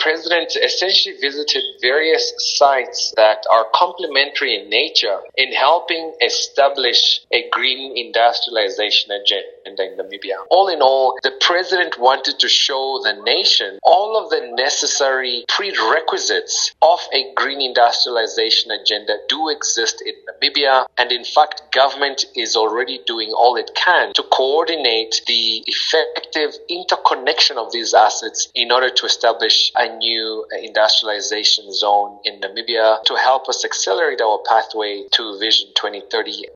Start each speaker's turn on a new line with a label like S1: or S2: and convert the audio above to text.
S1: president essentially visited various sites that are complementary in nature in helping establish a green industrialization agenda in Namibia. All in all, the president wanted to show the nation all of the necessary prerequisites of a green industrialization agenda do exist in Namibia, and in fact, government is already doing all it can to coordinate the effective interconnection of these assets in order to establish a new industrialization zone in Namibia to help us accelerate our pathway to Vision 2030.